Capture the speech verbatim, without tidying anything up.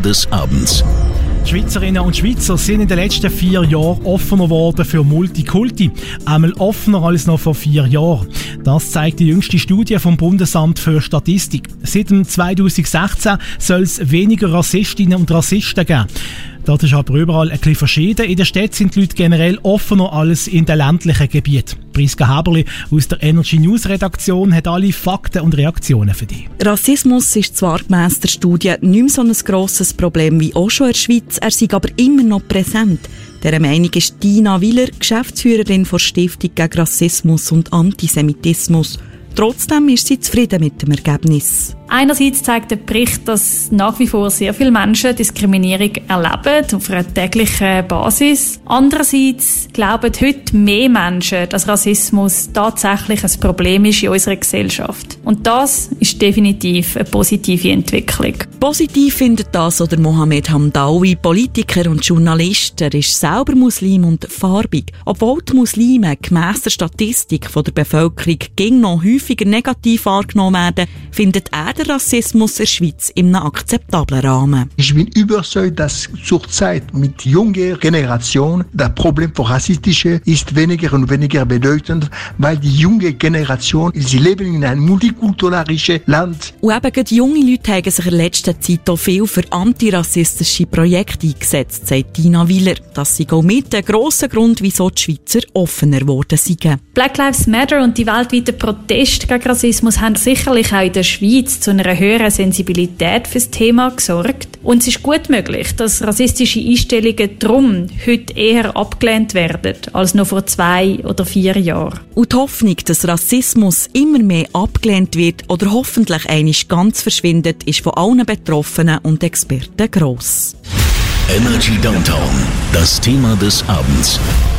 des Abends. Schweizerinnen und Schweizer sind in den letzten vier Jahren offener geworden für Multikulti. Einmal offener als noch vor vier Jahren. Das zeigt die jüngste Studie vom Bundesamt für Statistik. Seit dem zweitausendsechzehn soll es weniger Rassistinnen und Rassisten geben. Das ist aber überall ein bisschen verschieden. In der Stadt sind die Leute generell offener als in den ländlichen Gebieten. Priska Haberli aus der Energy News Redaktion hat alle Fakten und Reaktionen für dich. Rassismus ist zwar gemäss der Studie nicht mehr so ein grosses Problem wie auch schon in der Schweiz, er sei aber immer noch präsent. Dieser Meinung ist Dina Willer, Geschäftsführerin der Stiftung gegen Rassismus und Antisemitismus. Trotzdem ist sie zufrieden mit dem Ergebnis. Einerseits zeigt der Bericht, dass nach wie vor sehr viele Menschen Diskriminierung erleben, auf einer täglichen Basis. Andererseits glauben heute mehr Menschen, dass Rassismus tatsächlich ein Problem ist in unserer Gesellschaft. Und das ist definitiv eine positive Entwicklung. Positiv findet das oder Mohamed Hamdaoui, Politiker und Journalist. Er ist selber Muslim und farbig. Obwohl die Muslime gemäss der Statistik von der Bevölkerung gegen noch häufiger negativ wahrgenommen werden, findet er der Rassismus in der Schweiz in einem akzeptablen Rahmen. Ich bin überzeugt, dass zurzeit mit junger Generation das Problem von Rassistische ist weniger und weniger bedeutend, weil die junge Generation, sie leben in einem multikulturellen Land. Und eben die jungen Leute haben sich in der letzten Zeit auch viel für antirassistische Projekte eingesetzt, sagt Dina Willer. Das sei auch mit ein grosser Grund, wieso die Schweizer offener geworden sind. Black Lives Matter und die weltweiten Proteste gegen Rassismus haben sicherlich auch in der Schweiz zu einer höheren Sensibilität für das Thema gesorgt. Und es ist gut möglich, dass rassistische Einstellungen darum heute eher abgelehnt werden als noch vor zwei oder vier Jahren. Und die Hoffnung, dass Rassismus immer mehr abgelehnt wird oder hoffentlich einmal ganz verschwindet, ist von allen Betroffenen und Experten gross. Energy Downtown, das Thema des Abends.